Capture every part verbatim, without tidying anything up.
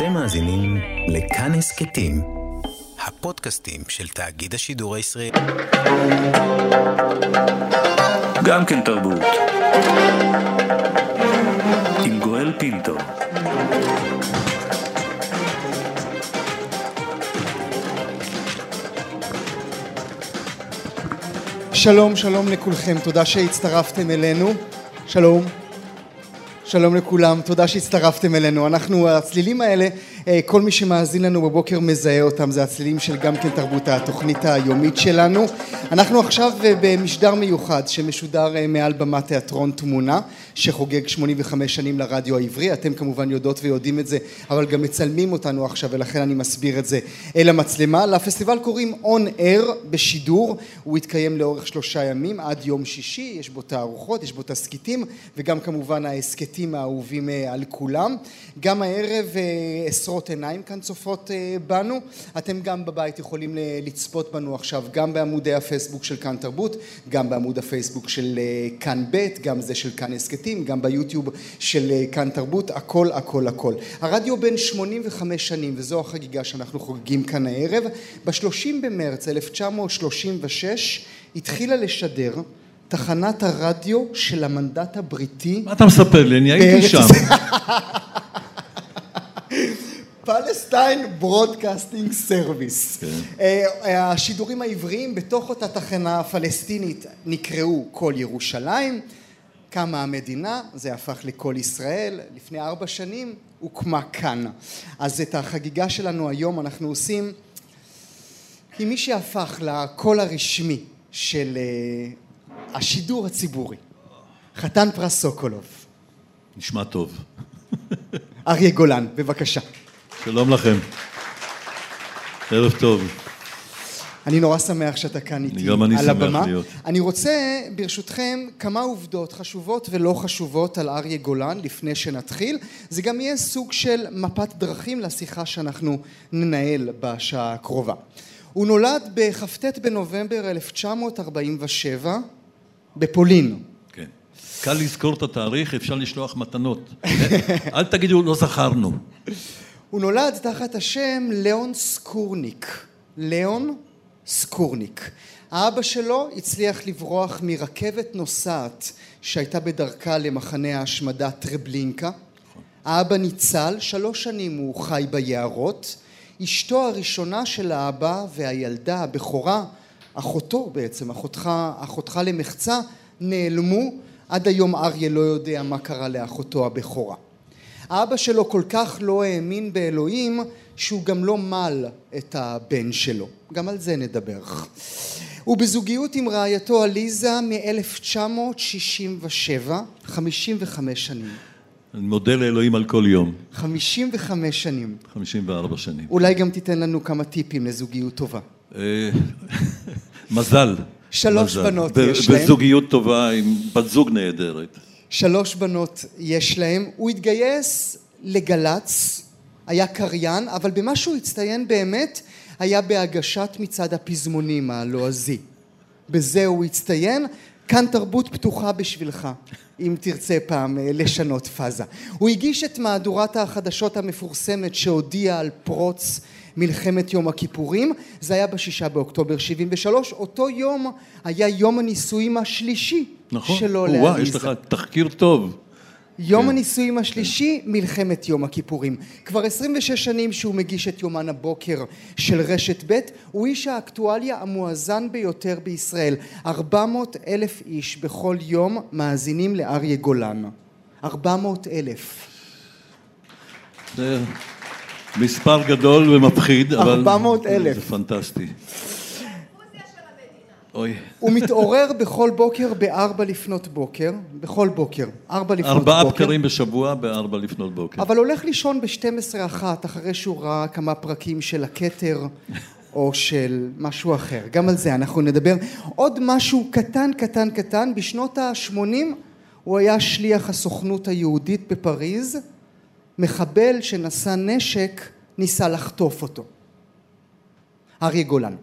אתם מאזינים לכאן הסכתים, הפודקאסטים של תאגיד השידור הישראלי. גם כן תרבות. עם גואל פינטו. שלום, שלום לכולכם, תודה שהצטרפתם אלינו. שלום. שלום לכולם, תודה שהצטרפתם אלינו. אנחנו, הצלילים האלה, כל מי שמאזין לנו בבוקר מזהה אותם, זה הצלילים של גם כן תרבות, התוכנית היומית שלנו. אנחנו עכשיו במשדר מיוחד שמשודר מעל במת תיאטרון תמונה, שחוגג שמונים וחמש שנים לרדיו העברי. אתם כמובן יודעות ויודעים את זה, אבל גם מצלמים אותנו עכשיו, ולכן אני מסביר את זה אל המצלמה. לפסטיבל קוראים On Air בשידור, הוא יתקיים לאורך שלושה ימים, עד יום שישי, יש בו תערוכות, יש בו תסקיטים, וגם כמובן ההסקטים האהובים על כולם. גם הערב עשרות עיניים כאן צופות בנו, אתם גם בבית יכולים לצפות בנו עכשיו, גם בעמודי הפייסבוק של כאן תרבות, גם בעמוד הפייסבוק של כאן בית, גם זה של כאן הסקטים, גם ביוטיוב של כאן תרבות, הכל הכל הכל. הרדיו בן שמונים וחמש שנים, וזו החגיגה שאנחנו חוגגים כאן הערב. ב-שלושים במרץ אלף תשע מאות שלושים ושש התחילה לשדר תחנת הרדיו של המנדט הבריטי. מה אתה מספר לי? אני הייתי שם. פלסטיין ברודקאסטינג סרוויס. השידורים העבריים בתוך אותה תחנה הפלסטינית נקראו כל ירושלים. קמה המדינה, זה הפך לכל ישראל. לפני ארבע שנים הוקמה כאן. אז את החגיגה שלנו היום אנחנו עושים עם מי שהפך לקול הרשמי של השידור הציבורי. חתן פרס סוקולוב. נשמע טוב. אריה גולן, בבקשה. שלום לכם. ערב טוב. אני נורא שמח שאתה כאן איתי גם אני על שמח הבמה. להיות. אני רוצה ברשותכם כמה עובדות חשובות ולא חשובות על אריה גולן לפני שנתחיל. זה גם יהיה סוג של מפת דרכים לשיחה שאנחנו ננהל בשעה הקרובה. הוא נולד בכ"ט בנובמבר אלף תשע מאות ארבעים ושבע בפולין. כן. קל לזכור את התאריך, אפשר לשלוח מתנות. אל תגידו, לא זכרנו. הוא נולד תחת השם ליאון סקורניק. ליאון סקורניק. האבא שלו הצליח לברוח מרכבת נוסעת שהייתה בדרכה למחנה ההשמדה טרבלינקה. האבא ניצל, שלוש שנים הוא חי ביערות. אשתו הראשונה של האבא והילדה הבכורה, אחותו בעצם, אחותך, אחותך למחצה, נעלמו. עד היום אריה לא יודע מה קרה לאחותו הבכורה. האבא שלו כל כך לא האמין באלוהים, שהוא גם לא מל את הבן שלו. גם על זה נדבר. הוא בזוגיות עם רעייתו עליזה מ-אלף תשע מאות שישים ושבע, חמישים וחמש שנים. אני מודה לאלוהים על כל יום. חמישים וחמש שנים. חמישים וארבע שנים. אולי גם תיתן לנו כמה טיפים לזוגיות טובה. מזל. שלוש בנות יש להם. בזוגיות טובה עם בת זוג נהדרת. שלוש בנות יש להם. הוא התגייס לגלץ, היה קריין, אבל במה שהוא הצטיין באמת היה בהגשת מצעד הפזמונים הלועזי. בזה הוא הצטיין. כאן תרבות פתוחה בשבילך, אם תרצה פעם לשנות פאזה. הוא הגיש את מהדורת החדשות המפורסמת שהודיעה על פרוץ מלחמת יום הכיפורים. זה היה בשישה באוקטובר שבעים ושלוש. אותו יום היה יום הנישואים השלישי נכון. שלו לעליזה. לעליזה. יש לך תחקיר טוב. יום כן. הנישואים השלישי, כן. מלחמת יום הכיפורים. כבר עשרים ושש שנים שהוא מגיש את יומן הבוקר של רשת ב'. הוא איש האקטואליה המואזן ביותר בישראל. ארבע מאות אלף איש בכל יום מאזינים לאריה גולן. ארבע מאות אלף. זה מספר גדול ומפחיד, אבל ארבע מאות אלף. זה פנטסטי. אוי. הוא מתעורר בכל בוקר בארבע לפנות בוקר, בכל בוקר, ארבע לפנות ארבעה בוקר. בקרים בשבוע בארבע לפנות בוקר. אבל הולך לישון ב-שתים עשרה אחת, אחרי שהוא ראה כמה פרקים של הכתר, או של משהו אחר. גם על זה אנחנו נדבר. עוד משהו קטן, קטן, קטן. בשנות ה-שמונים הוא היה שליח הסוכנות היהודית בפריז. מחבל שנשא נשק, ניסה לחטוף אותו. אריה גולן.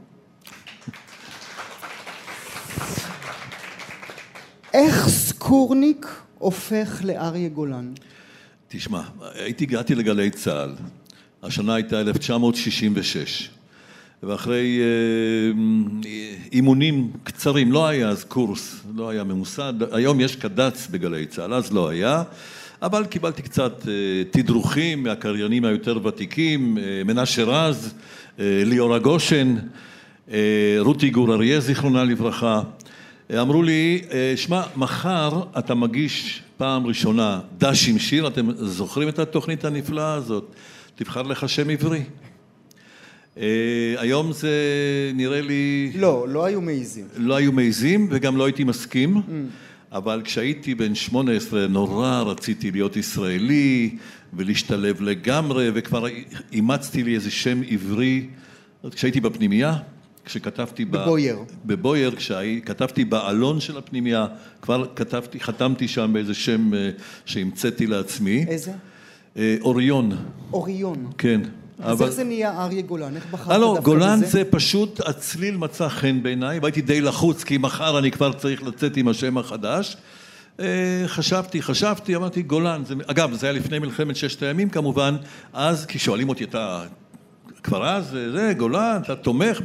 איך סקורניק הופך לאריה גולן? תשמע, הייתי הגעתי לגלי צה"ל, השנה הייתה אלף תשע מאות שישים ושש. ואחרי אה, אימונים קצרים, לא היה אז קורס, לא היה ממוסד, היום יש קד"צ בגלי צה"ל, אז לא היה, אבל קיבלתי קצת אה, תדרוכים מהקריינים היותר ותיקים, אה, מנשה רז, אה, ליאורה גושן, אה, רותי גור אריה, זיכרונה לברכה, אה, אמרו לי, אה, שמע, מחר אתה מגיש פעם ראשונה דש עם שיר, אתם זוכרים את התוכנית הנפלאה הזאת? תבחר לך שם עברי. Uh, היום זה נראה לי... לא, לא היו מעיזים. לא היו מעיזים וגם לא הייתי מסכים, mm. אבל כשהייתי בן שמונה עשרה נורא רציתי להיות ישראלי ולהשתלב לגמרי, וכבר אימצתי לי איזה שם עברי, כשהייתי בפנימייה, כשכתבתי... בבויר. ב... בבויר, כשכתבתי בעלון של הפנימייה, כבר כתבתי, חתמתי שם באיזה שם uh, שהמצאתי לעצמי. איזה? Uh, אוריון. אוריון. כן. אז אבל... איך זה נהיה אריה גולן? איך בחרת לא, דווקא גולן בזה? זה פשוט, הצליל מצא חן בעיניי, והייתי די לחוץ, כי מחר אני כבר צריך לצאת עם השם החדש. חשבתי, חשבתי, אמרתי גולן. זה... אגב, זה היה לפני מלחמת ששת הימים כמובן, אז כי שואלים אותי, אתה כבר אז, זה גולן, אתה תומך.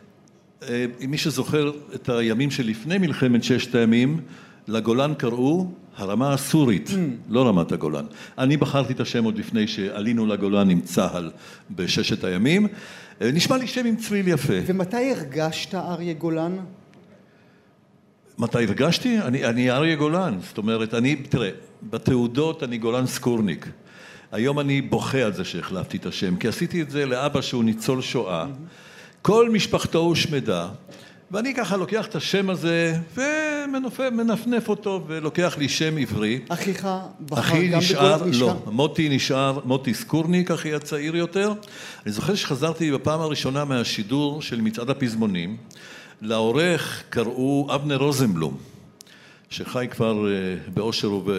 מי שזוכר את הימים שלפני מלחמת ששת הימים, לגולן קראו הרמה הסורית, mm. לא רמת הגולן. אני בחרתי את השם עוד לפני שעלינו לגולן עם צהל בששת הימים. נשמע לי שם עם צליל יפה. ומתי הרגשת אריה גולן? מתי הרגשתי? אני, אני אריה גולן. זאת אומרת, אני, תראה, בתעודות אני גולן סקורניק. היום אני בוכה על זה שהחלפתי את השם, כי עשיתי את זה לאבא שהוא ניצול שואה. Mm-hmm. כל משפחתו הושמדה. ואני ככה לוקח את השם הזה ומנפנף אותו ולוקח לי שם עברי. אחיך בחר אחי גם נשאר, בגולן? לא, מוטי נשאר, מוטי סקורניק, אחי הצעיר יותר. אני זוכר שחזרתי בפעם הראשונה מהשידור של מצעד הפזמונים, לעורך קראו אבנר רוזנבלום, שחי כבר באושר וב...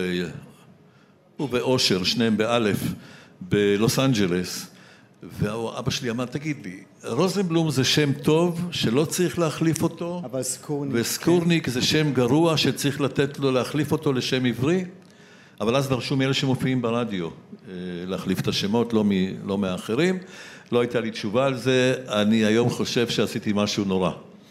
ובאושר, שניהם באלף, בלוס אנג'לס. ואבא שלי אמר, תגיד לי, רוזנבלום זה שם טוב שלא צריך להחליף אותו, אבל סקורניק, וסקורניק כן. זה שם גרוע שצריך לתת לו להחליף אותו לשם עברי, אבל אז דרשו מאלה שמופיעים ברדיו להחליף את השמות, לא, מ, לא מאחרים. לא הייתה לי תשובה על זה, אני היום חושב שעשיתי משהו נורא.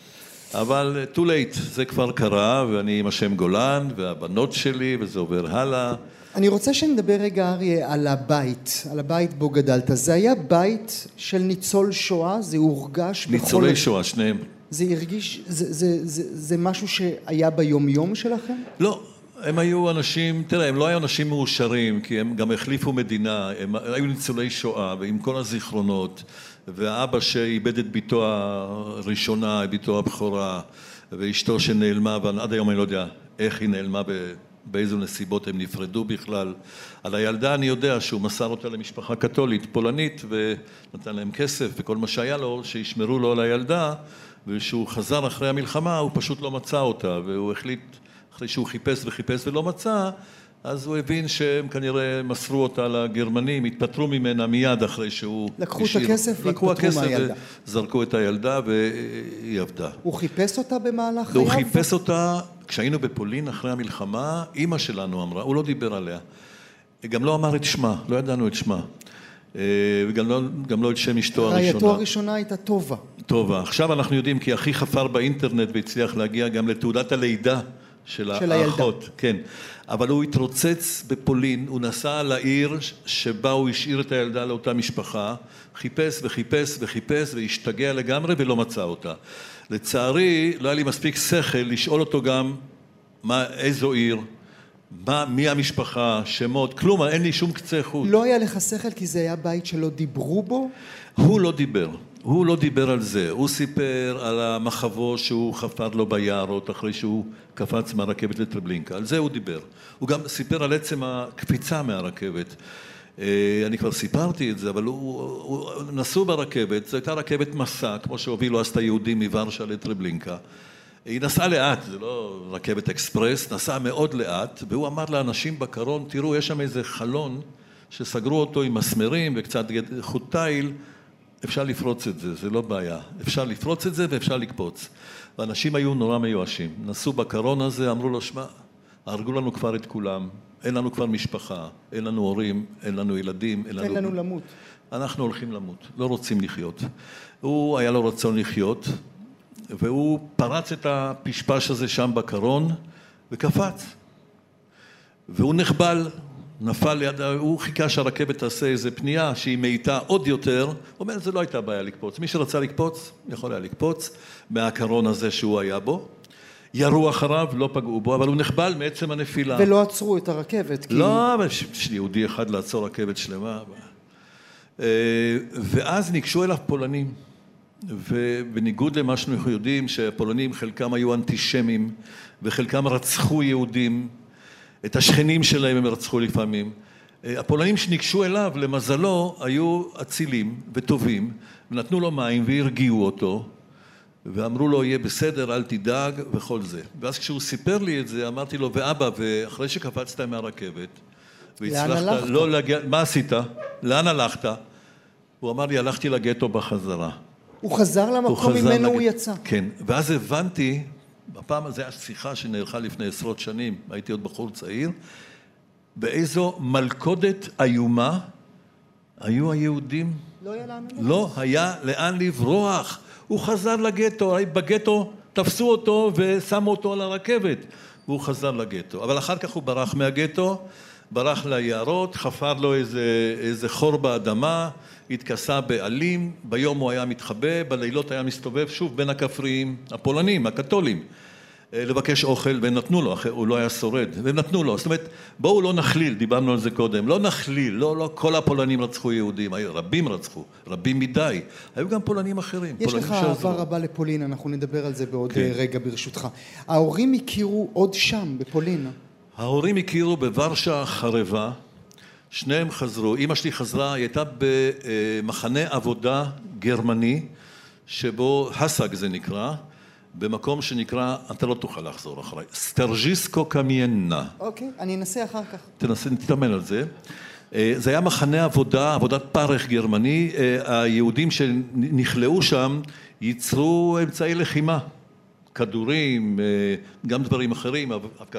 אבל too late, זה כבר קרה, ואני עם השם גולן, והבנות שלי, וזה עובר הלאה. אני רוצה שנדבר רגע, אריה, על הבית, על הבית בו גדלת. זה היה בית של ניצול שואה, זה הורגש בכל... ניצולי שואה, שניהם. זה הרגיש, זה, זה, זה, זה משהו שהיה ביום-יום שלכם? לא, הם היו אנשים, תראה, הם לא היו אנשים מאושרים, כי הם גם החליפו מדינה, הם היו ניצולי שואה, ועם כל הזיכרונות, והאבא שאיבד את ביתו הראשונה, ביתו הבכורה, ואשתו שנעלמה, ועד היום אני לא יודע איך היא נעלמה ב... באיזו נסיבות הם נפרדו בכלל. על הילדה אני יודע שהוא מסר אותה למשפחה קתולית, פולנית, ונתן להם כסף וכל מה שהיה לו, שישמרו לו על הילדה, ושהוא חזר אחרי המלחמה, הוא פשוט לא מצא אותה, והוא החליט, אחרי שהוא חיפש וחיפש ולא מצא, אז הוא הבין שהם כנראה מסרו אותה לגרמנים, התפטרו ממנה מיד אחרי שהוא... לקחו את הכסף והתפטרו מהילדה. זרקו את הילדה והיא עבדה. הוא חיפש אותה במהלך חייו? הוא חיפש אותה, כשהיינו בפולין אחרי המלחמה, אמא שלנו אמרה, הוא לא דיבר עליה. גם לא אמר את שמה, לא ידענו את שמה. וגם לא, גם לא את שם אשתו הראשונה. רעייתו הראשונה הייתה טובה. טובה. עכשיו אנחנו יודעים כי אחי חפר באינטרנט והצליח להגיע גם לתעודת הלידה של, של האחות. הילדה. כן. אבל הוא התרוצץ בפולין, הוא נסע לעיר שבה הוא השאיר את הילדה לאותה משפחה, חיפש וחיפש וחיפש והשתגע לגמרי ולא מצא אותה. לצערי, לא היה לי מספיק שכל לשאול אותו גם מה, איזו עיר, מה, מי המשפחה, שמות, כלום, אין לי שום קצה חוט. לא היה לך שכל כי זה היה בית שלא דיברו בו? הוא לא דיבר. הוא לא דיבר על זה, הוא סיפר על המחבו שהוא חפר לו ביערות אחרי שהוא קפץ מהרכבת לטרבלינקה, על זה הוא דיבר. הוא גם סיפר על עצם הקפיצה מהרכבת. אני כבר סיפרתי את זה, אבל הוא, הוא נסעו ברכבת, זו הייתה רכבת מסע, כמו שהובילו אז את היהודים מוורשה לטרבלינקה. היא נסעה לאט, זה לא רכבת אקספרס, נסעה מאוד לאט, והוא אמר לאנשים בקרון, תראו, יש שם איזה חלון שסגרו אותו עם מסמרים וקצת חוט תיל, אפשר לפרוץ את זה, זה לא בעיה. אפשר לפרוץ את זה ואפשר לקפוץ. ואנשים היו נורא מיואשים. נסעו בקרון הזה, אמרו לו, שמע, הרגו לנו כבר את כולם, אין לנו כבר משפחה, אין לנו הורים, אין לנו ילדים, אין לנו... אין לנו למות. אנחנו הולכים למות, לא רוצים לחיות. הוא היה לו רצון לחיות, והוא פרץ את הפשפש הזה שם בקרון, וקפץ. והוא נחבל, נפל ליד, הוא חיכה שהרכבת תעשה איזה פנייה שהיא מאיתה עוד יותר, הוא אומר, זה לא הייתה בעיה לקפוץ. מי שרצה לקפוץ, יכול היה לקפוץ מהקרון הזה שהוא היה בו. ירו אחריו, לא פגעו בו, אבל הוא נחבל מעצם הנפילה. ולא עצרו את הרכבת. כי... לא, אבל יש יהודי אחד לעצור רכבת שלמה. ואז ניגשו אליו פולנים. ובניגוד למה שאנחנו יודעים, שהפולנים חלקם היו אנטישמים, וחלקם רצחו יהודים, את השכנים שלהם הם רצחו לפעמים. הפולנים שניגשו אליו, למזלו, היו אצילים וטובים, ונתנו לו מים והרגיעו אותו, ואמרו לו, יהיה בסדר, אל תדאג, וכל זה. ואז כשהוא סיפר לי את זה, אמרתי לו, ואבא, ואחרי שקפצת מהרכבת, והצלחת לא להגיע, מה עשית? לאן הלכת? הוא אמר לי, הלכתי לגטו בחזרה. הוא חזר למקום ממנו הוא יצא. כן, ואז הבנתי, בפעם הזה היה שיחה שנערכה לפני עשרות שנים, הייתי עוד בחור צעיר, באיזו מלכודת איומה היו היהודים. לא היה לאן לברוח. לא היה לאן לברוח. הוא חזר לגטו, בגטו תפסו אותו ושמו אותו על הרכבת, והוא חזר לגטו. אבל אחר כך הוא ברח מהגטו, ברח ליערות, חפר לו איזה, איזה חור באדמה, התכסה בעלים, ביום הוא היה מתחבא, בלילות היה מסתובב שוב בין הכפריים, הפולנים, הקתולים, לבקש אוכל, ונתנו לו, הוא לא היה שורד, ונתנו לו. זאת אומרת, בואו לא נכליל, דיברנו על זה קודם, לא נכליל, לא, לא כל הפולנים רצחו יהודים, רבים רצחו, רבים מדי, היו גם פולנים אחרים. יש פולנים לך אהבה רבה לפולין, אנחנו נדבר על זה בעוד כן. רגע ברשותך. ההורים הכירו עוד שם, בפולין. ההורים הכירו בוורשה חרבה, שניהם חזרו, אמא שלי חזרה, היא הייתה במחנה עבודה גרמני, שבו הסג זה נקרא, במקום שנקרא, אתה לא תוכל לחזור אחריי, סטרג'יסקו קמיינה. אוקיי, אני אנסה אחר כך. תנסה, תתאמן על זה. זה היה מחנה עבודה, עבודת פרח גרמני, היהודים שנכלאו שם ייצרו אמצעי לחימה, כדורים, גם דברים אחרים,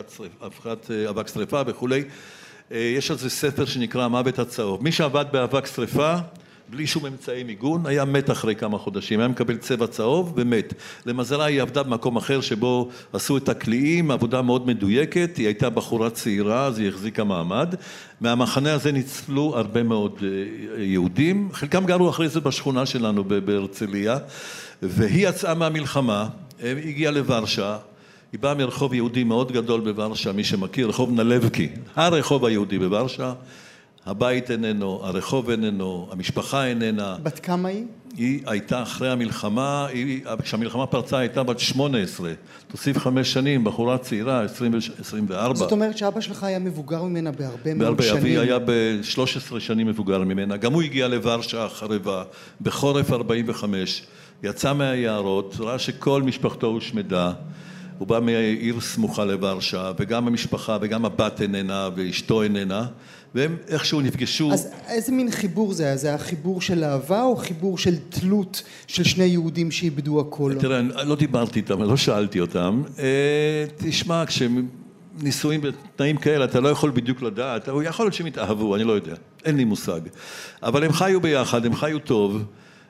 אבק שריפה וכולי. יש על זה ספר שנקרא המוות הצהוב. מי שעבד באבק שריפה, בלי שום אמצעי מיגון, היה מת אחרי כמה חודשים, היה מקבל צבע צהוב ומת. למזלה היא עבדה במקום אחר שבו עשו את הקליעים, עבודה מאוד מדויקת, היא הייתה בחורה צעירה, אז היא החזיקה מעמד. מהמחנה הזה ניצלו הרבה מאוד יהודים, חלקם גרו אחרי זה בשכונה שלנו בהרצליה, והיא יצאה מהמלחמה, הגיעה לוורשה, היא באה מרחוב יהודי מאוד גדול בוורשה, מי שמכיר, רחוב נלבקי, הרחוב היהודי בוורשה, הבית איננו, הרחוב איננו, המשפחה איננה. בת כמה היא? היא הייתה אחרי המלחמה, כשהמלחמה פרצה הייתה בת שמונה עשרה, תוסיף חמש שנים, בחורה צעירה, עשרים וארבע. זאת אומרת שאבא שלך היה מבוגר ממנה בהרבה מאוד בהרבה, שנים. אבי היה ב-שלוש עשרה שנים מבוגר ממנה, גם הוא הגיע לוורשה חרבה, בחורף ארבעים וחמש, יצא מהיערות, ראה שכל משפחתו הושמדה, הוא בא מעיר סמוכה לוורשה, וגם המשפחה וגם הבת איננה ואשתו איננה, והם איכשהו נפגשו. אז איזה מין חיבור זה היה? זה היה חיבור של אהבה או חיבור של תלות של שני יהודים שאיבדו הכל? תראה, לא דיברתי איתם, לא שאלתי אותם. תשמע, כשנישואים בתנאים כאלה, אתה לא יכול בדיוק לדעת, הוא יכול להיות שהם התאהבו, אני לא יודע, אין לי מושג. אבל הם חיו ביחד, הם חיו טוב.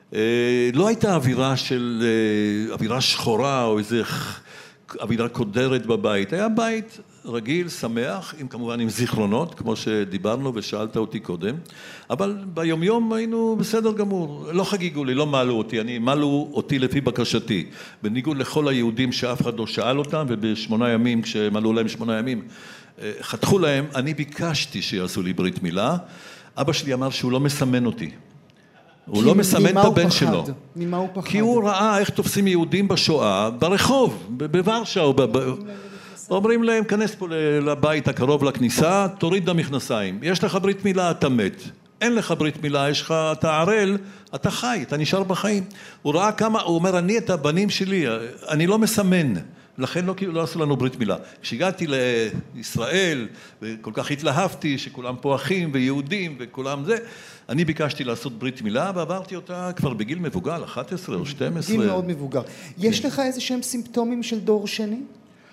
לא הייתה אווירה של, אווירה שחורה או איזה אווירה קודרת בבית. היה בית רגיל, שמח, עם, כמובן עם זיכרונות, כמו שדיברנו ושאלת אותי קודם, אבל ביומיום היינו בסדר גמור, לא חגיגו לי, לא מעלו אותי, אני מעלו אותי לפי בקשתי, בניגוד לכל היהודים שאף אחד לא שאל אותם, ובשמונה ימים, כשמעלו להם שמונה ימים, חתכו להם, אני ביקשתי שיעשו לי ברית מילה, אבא שלי אמר שהוא לא מסמן אותי, הוא לא מסמן את הבן שלו. ממה הוא פחד? כי הוא ראה איך תופסים יהודים בשואה, ברחוב, בוורשה או בב... אומרים להם, כנס פה לבית הקרוב לכניסה, תוריד המכנסיים. יש לך ברית מילה, אתה מת. אין לך ברית מילה, יש לך, אתה ערל, אתה חי, אתה נשאר בחיים. הוא ראה כמה, הוא אומר, אני את הבנים שלי, אני לא מסמן. לכן לא, לא עשו לנו ברית מילה. כשהגעתי לישראל, וכל כך התלהבתי, שכולם פה אחים ויהודים וכולם זה, אני ביקשתי לעשות ברית מילה, ועברתי אותה כבר בגיל מבוגר, אחת עשרה או שתים עשרה. גיל מאוד מבוגר. יש לך איזה שהם סימפטומים של דור שני?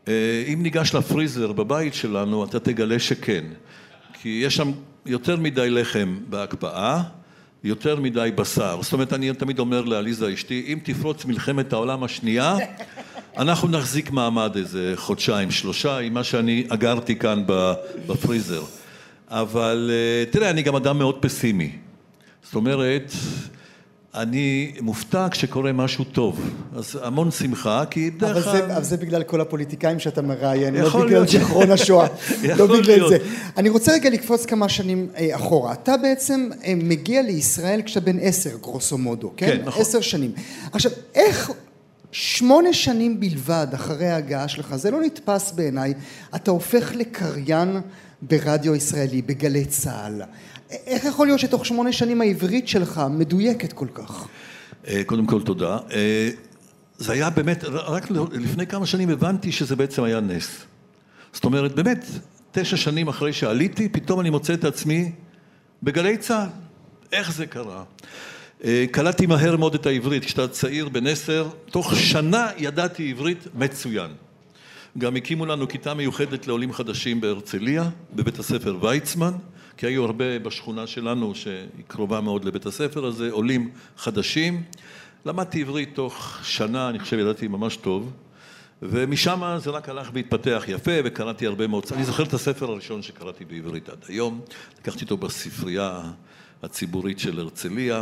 אם ניגש לפריזר בבית שלנו, אתה תגלה שכן. כי יש שם יותר מדי לחם בהקפאה, יותר מדי בשר. זאת אומרת, אני תמיד אומר לאליזה אשתי, אם תפרוץ מלחמת העולם השנייה, אנחנו נחזיק מעמד איזה חודשיים, שלושה, עם מה שאני אגרתי כאן בפריזר. אבל תראה, אני גם אדם מאוד פסימי. זאת אומרת, אני מופתע כשקורה משהו טוב, אז המון שמחה, כי דרך... אבל זה, אבל זה בגלל כל הפוליטיקאים שאתה מראיין, לא יכול בגלל להיות. זיכרון השואה, לא בגלל להיות. זה. אני רוצה רגע לקפוץ כמה שנים אה, אחורה. אתה בעצם אה, מגיע לישראל כשאתה בן עשר, גרוסו מודו, כן? כן, נכון. עשר שנים. עכשיו, איך שמונה שנים בלבד אחרי ההגעה שלך, זה לא נתפס בעיניי, אתה הופך לקריין ברדיו ישראלי, בגלי צהל. איך יכול להיות שתוך שמונה שנים העברית שלך מדויקת כל כך? קודם כל תודה. זה היה באמת, רק לפני כמה שנים הבנתי שזה בעצם היה נס. זאת אומרת, באמת, תשע שנים אחרי שעליתי, פתאום אני מוצא את עצמי בגלי צהל. איך זה קרה? קלטתי מהר מאוד את העברית, כשאתה צעיר בן עשר, תוך שנה ידעתי עברית מצוין. גם הקימו לנו כיתה מיוחדת לעולים חדשים בהרצליה, בבית הספר ויצמן, כי היו הרבה בשכונה שלנו שהיא קרובה מאוד לבית הספר הזה, עולים חדשים. למדתי עברית תוך שנה, אני חושב ידעתי ממש טוב, ומשם זה רק הלך והתפתח יפה, וקראתי הרבה מאוד. אני זוכר את הספר הראשון שקראתי בעברית עד היום, לקחתי אותו בספרייה הציבורית של הרצליה,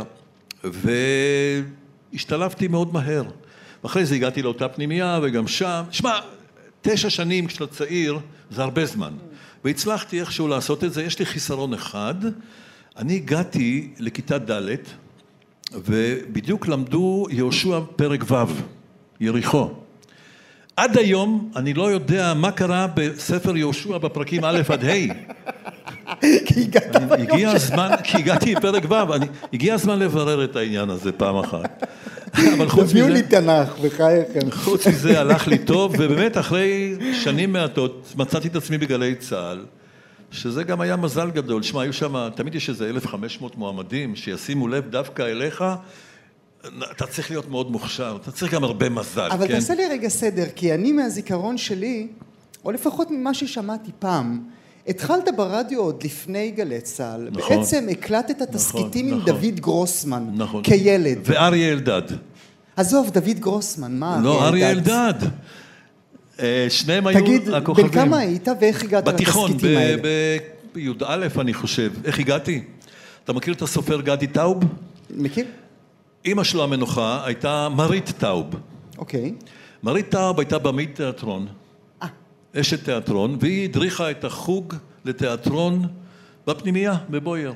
והשתלבתי מאוד מהר. ואחרי זה הגעתי לאותה פנימייה, וגם שם, שמע, תשע שנים כשאתה צעיר, זה הרבה זמן. והצלחתי איכשהו לעשות את זה. יש לי חיסרון אחד. אני הגעתי לכיתה ד' ובדיוק למדו יהושע פרק ו', יריחו. עד היום אני לא יודע מה קרה בספר יהושע בפרקים א' עד ה'. כי הגעת הגיע הזמן, כי הגעתי פרק ו', הגיע הזמן לברר את העניין הזה פעם אחת. אבל חוץ תביאו מזה, לי תנ"ך, בחייכם. חוץ מזה הלך לי טוב, ובאמת אחרי שנים מעטות מצאתי את עצמי בגלי צהל, שזה גם היה מזל גדול. שמע, היו שם, תמיד יש איזה אלף וחמש מאות מועמדים שישימו לב דווקא אליך, אתה צריך להיות מאוד מוכשר, אתה צריך גם הרבה מזל, אבל כן? תעשה לי רגע סדר, כי אני מהזיכרון שלי, או לפחות ממה ששמעתי פעם, התחלת ברדיו עוד לפני גלי צהל, נכון. בעצם הקלטת תסקיטים עם נכון. דוד גרוסמן, נכון. כילד. ואריה אלדד. עזוב, דוד גרוסמן, מה? לא, אריה אלדד. אה, שניהם היו תגיד, הכוכבים. בן כמה היית ואיך הגעת בתיכון, לתסקיטים האלה? בי"א אני חושב. איך הגעתי? אתה מכיר את הסופר גדי טאוב? מכיר? אמא שלו המנוחה הייתה מרית טאוב. אוקיי. מרית טאוב הייתה במית תיאטרון, אה, אשת תיאטרון, והיא הדריכה את החוג לתיאטרון בפנימייה, בבויר.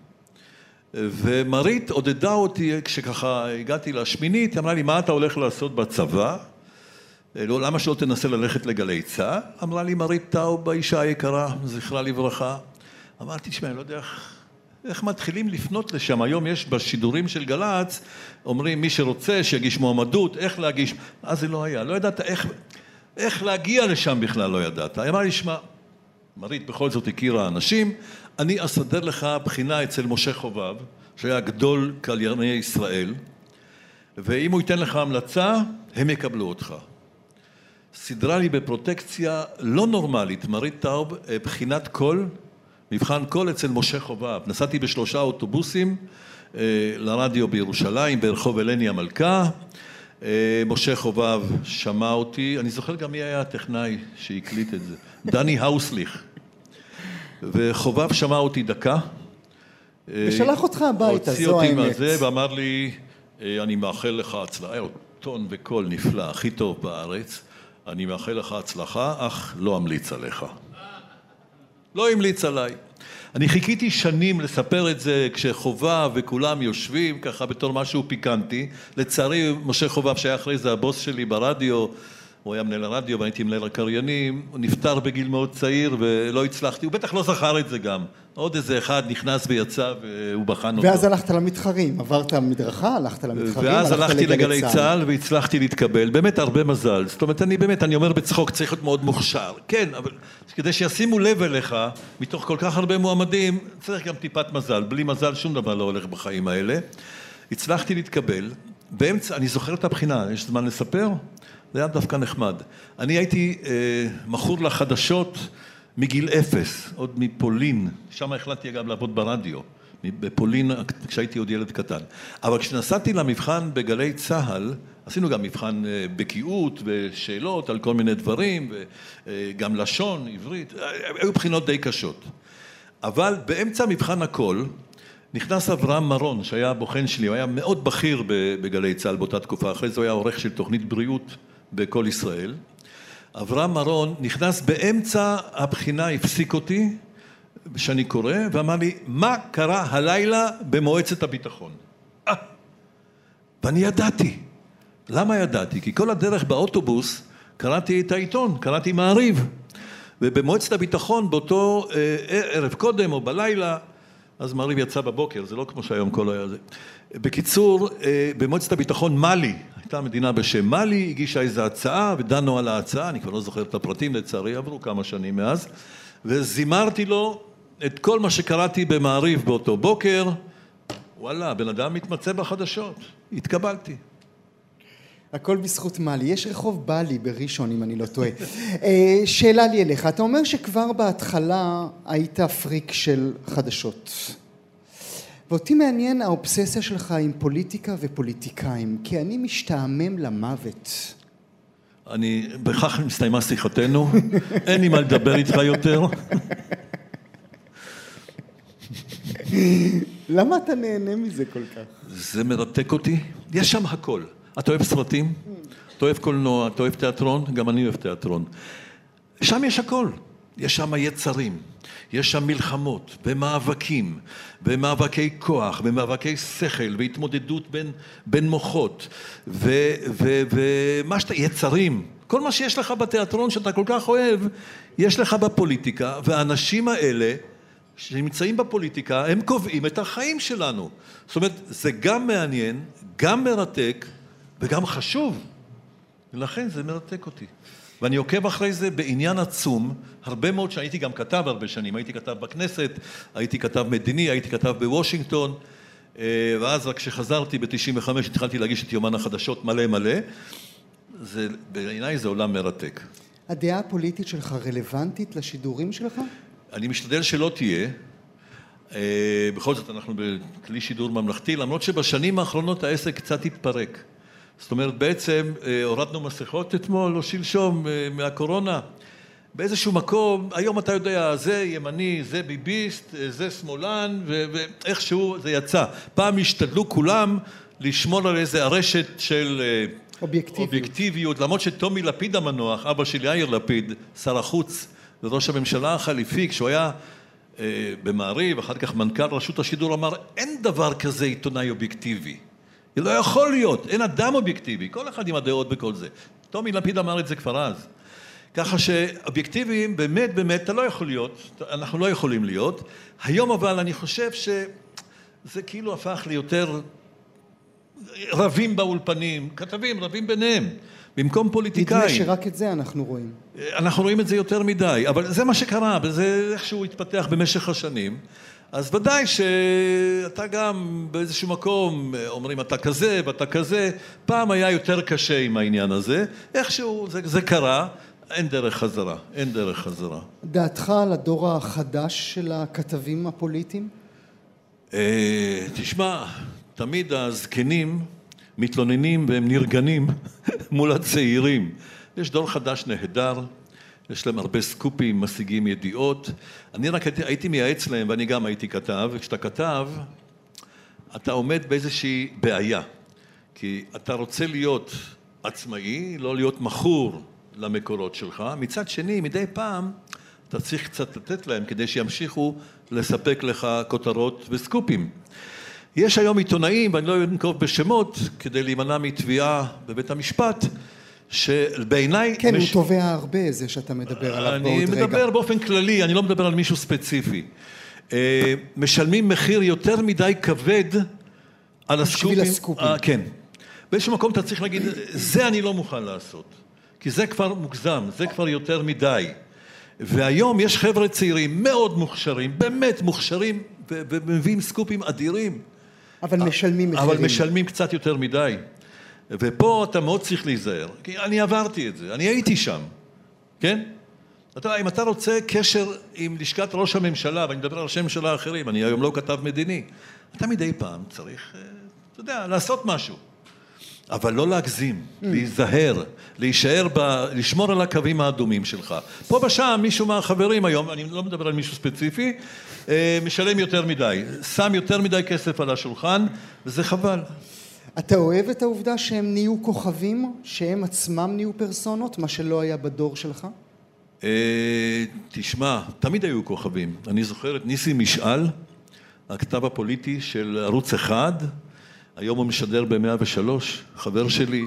ומרית עודדה אותי כשככה הגעתי לשמינית, היא אמרה לי, מה אתה הולך לעשות בצבא? לא, למה שלא תנסה ללכת לגלי צהל? אמרה לי מרית טאוב, האישה היקרה, זכרה לברכה. אמרתי, תשמע, אני לא יודע איך, איך מתחילים לפנות לשם. היום יש בשידורים של גל"צ, אומרים מי שרוצה שיגיש מועמדות, איך להגיש. אז זה לא היה, לא ידעת איך, איך להגיע לשם בכלל, לא ידעת. היא אמרה לי, שמע, מרית בכל זאת הכירה אנשים, אני אסדר לך בחינה אצל משה חובב, שהיה גדול קלייני ישראל, ואם הוא ייתן לך המלצה, הם יקבלו אותך. סדרה לי בפרוטקציה לא נורמלית, מרית טאוב, בחינת קול, מבחן קול אצל משה חובב. נסעתי בשלושה אוטובוסים לרדיו בירושלים, ברחוב אלני המלכה. משה חובב שמע אותי, אני זוכר גם מי היה הטכנאי שהקליט את זה, דני האוסליך. וחובב שמע אותי דקה. ושלח אותך הביתה, זו האמת. הוציא אותי מהזה ואמר לי, אני מאחל לך הצלחה, היה טון וקול נפלא, הכי טוב בארץ. אני מאחל לך הצלחה, אך לא אמליץ עליך. לא המליץ עליי. אני חיכיתי שנים לספר את זה כשחובב וכולם יושבים ככה בתור משהו פיקנטי. לצערי, משה חובב שהיה אחרי זה הבוס שלי ברדיו, הוא היה מנהל הרדיו והייתי מנהל הקריינים, הוא נפטר בגיל מאוד צעיר ולא הצלחתי, הוא בטח לא זכר את זה גם. עוד איזה אחד נכנס ויצא והוא בחן אותו. ואז הלכת למתחרים, עברת מדרכה, הלכת למתחרים, ואז הלכת הלכתי לגלי צהל. צהל והצלחתי להתקבל, באמת הרבה מזל. זאת אומרת, אני באמת, אני אומר בצחוק, צריך להיות מאוד מוכשר. כן, אבל כדי שישימו לב אליך, מתוך כל כך הרבה מועמדים, צריך גם טיפת מזל. בלי מזל שום דבר לא הולך בחיים האלה. הצלחתי להתקבל. באמצע, אני זוכר את הבחינה, יש זמן לספר? זה היה דווקא נחמד. אני הייתי אה, מכור לחדשות מגיל אפס, עוד מפולין, שם החלטתי אגב לעבוד ברדיו, בפולין כשהייתי עוד ילד קטן. אבל כשנסעתי למבחן בגלי צהל, עשינו גם מבחן בקיאות ושאלות על כל מיני דברים, וגם לשון, עברית, היו בחינות די קשות. אבל באמצע מבחן הכל, נכנס אברהם מרון, שהיה הבוחן שלי, הוא היה מאוד בכיר בגלי צהל באותה תקופה, אחרי זה הוא היה עורך של תוכנית בריאות בכל ישראל. אברהם מרון נכנס באמצע הבחינה, הפסיק אותי, שאני קורא, ואמר לי, מה קרה הלילה במועצת הביטחון? אה, ואני ידעתי. למה ידעתי? כי כל הדרך באוטובוס קראתי את העיתון, קראתי מעריב. ובמועצת הביטחון, באותו אה, ערב קודם או בלילה, אז מעריב יצא בבוקר, זה לא כמו שהיום כל היה זה. בקיצור, אה, במועצת הביטחון מאלי, הייתה מדינה בשם מאלי, הגישה איזו הצעה, ודנו על ההצעה, אני כבר לא זוכר את הפרטים, לצערי, עברו כמה שנים מאז, וזימרתי לו את כל מה שקראתי במעריב באותו בוקר, וואלה, בן אדם מתמצא בחדשות, התקבלתי. הכל בזכות מאלי. יש רחוב באלי בראשון, אם אני לא טועה. שאלה לי אליך, אתה אומר שכבר בהתחלה היית פריק של חדשות. ואותי מעניין האובססיה שלך עם פוליטיקה ופוליטיקאים, כי אני משתעמם למוות. אני, בכך מסתיימה שיחתנו, אין לי מה לדבר איתך יותר. למה אתה נהנה מזה כל כך? זה מרתק אותי. יש שם הכל. אתה אוהב סרטים? אתה אוהב קולנוע? אתה אוהב תיאטרון? גם אני אוהב תיאטרון. שם יש הכל. יש שם יצרים. יש שם מלחמות ומאבקים, ומאבקי כוח, ומאבקי שכל, והתמודדות בין, בין מוחות, ו, ו, ומה שאתה, יצרים. כל מה שיש לך בתיאטרון שאתה כל כך אוהב, יש לך בפוליטיקה, והאנשים האלה שנמצאים בפוליטיקה, הם קובעים את החיים שלנו. זאת אומרת, זה גם מעניין, גם מרתק, וגם חשוב. ולכן זה מרתק אותי. ואני עוקב אחרי זה בעניין עצום, הרבה מאוד שהייתי גם כתב הרבה שנים, הייתי כתב בכנסת, הייתי כתב מדיני, הייתי כתב בוושינגטון, ואז רק כשחזרתי ב-תשעים וחמש התחלתי להגיש את יומן החדשות מלא מלא, זה, בעיניי זה עולם מרתק. הדעה הפוליטית שלך רלוונטית לשידורים שלך? אני משתדל שלא תהיה, בכל זאת אנחנו בכלי שידור ממלכתי, למרות שבשנים האחרונות העסק קצת התפרק. זאת אומרת, בעצם הורדנו מסכות אתמול או שלשום מהקורונה. באיזשהו מקום, היום אתה יודע, זה ימני, זה ביביסט, זה שמאלן, ואיכשהו זה יצא. פעם השתדלו כולם לשמור על איזה הרשת של אובייקטיביות. אובייקטיביות, למרות שטומי לפיד המנוח, אבא של יאיר לפיד, שר החוץ וראש הממשלה החליפי, כשהוא היה במעריב, אחר כך מנכ"ל רשות השידור, אמר, אין דבר כזה עיתונאי אובייקטיבי. זה לא יכול להיות, אין אדם אובייקטיבי, כל אחד עם הדעות בכל זה. טומי לפיד אמר את זה כבר אז. ככה שאובייקטיביים באמת באמת אתה לא יכול להיות, אנחנו לא יכולים להיות. היום אבל אני חושב שזה כאילו הפך ליותר רבים באולפנים, כתבים, רבים ביניהם, במקום פוליטיקאים. נדמה שרק את זה אנחנו רואים. אנחנו רואים את זה יותר מדי, אבל זה מה שקרה, וזה איכשהו התפתח במשך השנים. אז ודאי שאתה גם באיזשהו מקום אומרים אתה כזה ואתה כזה, פעם היה יותר קשה עם העניין הזה, איכשהו זה, זה קרה, אין דרך חזרה, אין דרך חזרה. דעתך על הדור החדש של הכתבים הפוליטיים? אה, תשמע, תמיד הזקנים מתלוננים והם נרגנים מול הצעירים. יש דור חדש נהדר, יש להם הרבה סקופים, משיגים ידיעות. אני רק הייתי, הייתי מייעץ להם, ואני גם הייתי כתב, וכשאתה כתב, אתה עומד באיזושהי בעיה. כי אתה רוצה להיות עצמאי, לא להיות מכור למקורות שלך. מצד שני, מדי פעם, אתה צריך קצת לתת להם, כדי שימשיכו לספק לך כותרות וסקופים. יש היום עיתונאים, ואני לא אנקוב בשמות, כדי להימנע מתביעה בבית המשפט, שבעיניי... כן, מש... הוא תובע הרבה, זה שאתה מדבר עליו בעוד רגע. אני מדבר באופן כללי, אני לא מדבר על מישהו ספציפי. משלמים מחיר יותר מדי כבד על הסקופים. בשביל הסקופים. כן. באיזשהו מקום אתה צריך להגיד, זה אני לא מוכן לעשות. כי זה כבר מוגזם, זה כבר יותר מדי. והיום יש חבר'ה צעירים מאוד מוכשרים, באמת מוכשרים, ומביאים סקופים אדירים. אבל משלמים מחירים. אבל משלמים קצת יותר מדי. ופה אתה מאוד צריך להיזהר, כי אני עברתי את זה, אני הייתי שם, כן? אתה, אם אתה רוצה קשר עם לשכת ראש הממשלה, ואני מדבר על ראשי ממשלה אחרים, אני היום לא כתב מדיני, אתה מדי פעם צריך, אתה יודע, לעשות משהו. אבל לא להגזים, להיזהר, להישאר, ב, לשמור על הקווים האדומים שלך. פה בשעה מישהו מהחברים היום, אני לא מדבר על מישהו ספציפי, משלם יותר מדי, שם יותר מדי כסף על השולחן, וזה חבל. אתה אוהב את העובדה שהם נהיו כוכבים, שהם עצמם נהיו פרסונות, מה שלא היה בדור שלך? תשמע, תמיד היו כוכבים. אני זוכר את ניסי משאל, הכתב הפוליטי של ערוץ אחד, היום הוא משדר ב-מאה ושלוש, חבר שלי,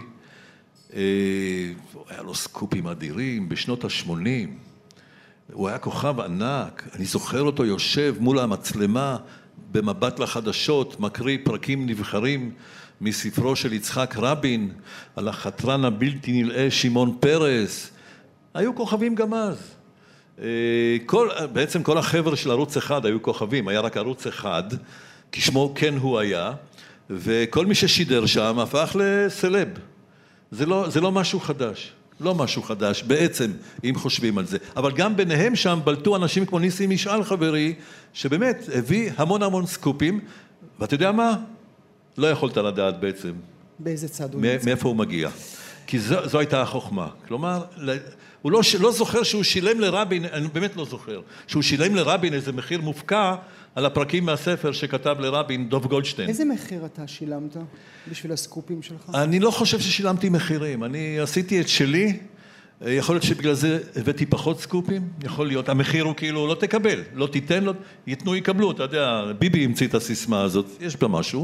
היה לו סקופים אדירים בשנות ה-שמונים, הוא היה כוכב ענק, אני זוכר אותו יושב מול המצלמה במבט לחדשות, מקריא פרקים נבחרים מספרו של יצחק רבין, על החתרן הבלתי נלאה שמעון פרס, היו כוכבים גם אז. כל, בעצם כל החבר'ה של ערוץ אחד היו כוכבים, היה רק ערוץ אחד, כשמו כן הוא היה, וכל מי ששידר שם הפך לסלב. זה לא, זה לא משהו חדש, לא משהו חדש, בעצם, אם חושבים על זה. אבל גם ביניהם שם בלטו אנשים כמו ניסי משאל חברי, שבאמת הביא המון המון סקופים, ואתה יודע מה? לא יכולת לדעת בעצם. באיזה צד הוא נמצא? מאיפה הוא מגיע. כי זו, זו הייתה החוכמה. כלומר, הוא לא, לא זוכר שהוא שילם לרבין, אני באמת לא זוכר, שהוא שילם לרבין איזה מחיר מופקע על הפרקים מהספר שכתב לרבין דוב גולדשטיין. איזה מחיר אתה שילמת בשביל הסקופים שלך? אני לא חושב ששילמתי מחירים, אני עשיתי את שלי, יכול להיות שבגלל זה הבאתי פחות סקופים, יכול להיות, המחיר הוא כאילו לא תקבל, לא תיתן, לא, יתנו, יקבלו, אתה יודע, ביבי המציא את הסיסמה הזאת, יש בה משהו.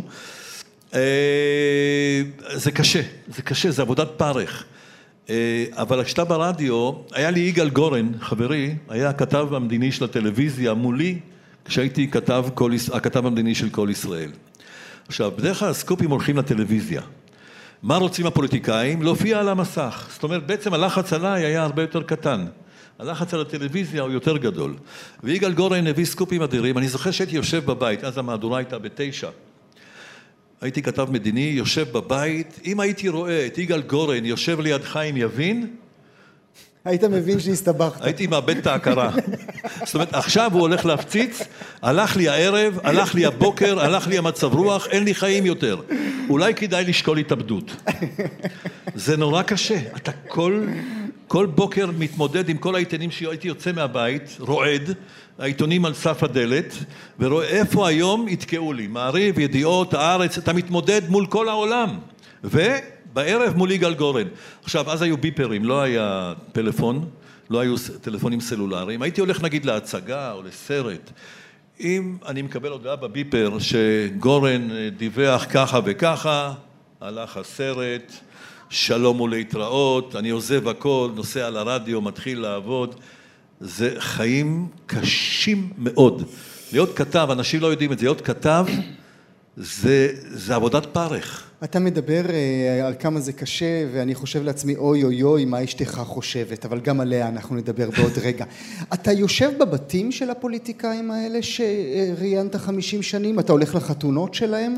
זה קשה, זה קשה, זה עבודת פרך. אבל כשאתה ברדיו, היה לי יגאל גורן, חברי, היה הכתב המדיני של הטלוויזיה מולי, כשהייתי כתב כל, הכתב המדיני של כל ישראל. עכשיו, בדרך כלל הסקופים הולכים לטלוויזיה. מה רוצים הפוליטיקאים? להופיע על המסך. זאת אומרת, בעצם הלחץ עליי היה הרבה יותר קטן. הלחץ על הטלוויזיה הוא יותר גדול. ויגאל גורן הביא סקופים אדירים. אני זוכר שהייתי יושב בבית, אז המהדורה הייתה בתשע. הייתי כתב מדיני, יושב בבית. אם הייתי רואה את יגאל גורן יושב ליד חיים יבין, היית מבין שהסתבכת. הייתי מאבד את ההכרה. זאת אומרת, עכשיו הוא הולך להפציץ, הלך לי הערב, הלך לי הבוקר, הלך לי המצב רוח, אין לי חיים יותר. אולי כדאי לשקול התאבדות. זה נורא קשה. אתה כל, כל בוקר מתמודד עם כל העיתונים שהייתי יוצא מהבית, רועד, העיתונים על סף הדלת, ורואה איפה היום יתקעו לי. מעריב, ידיעות, הארץ, אתה מתמודד מול כל העולם. ו... בערב מול יגאל גורן. עכשיו, אז היו ביפרים, לא היה פלאפון, לא היו טלפונים סלולריים. הייתי הולך נגיד להצגה או לסרט. אם אני מקבל הודעה בביפר שגורן דיווח ככה וככה, הלך הסרט, שלום ולהתראות, אני עוזב הכל, נוסע לרדיו, מתחיל לעבוד. זה חיים קשים מאוד. להיות כתב, אנשים לא יודעים את זה, להיות כתב, זה, זה עבודת פרך. אתה מדבר על כמה זה קשה, ואני חושב לעצמי, אוי אוי אוי, מה אשתך חושבת, אבל גם עליה אנחנו נדבר בעוד רגע. אתה יושב בבתים של הפוליטיקאים האלה שראיינת חמישים שנים? אתה הולך לחתונות שלהם?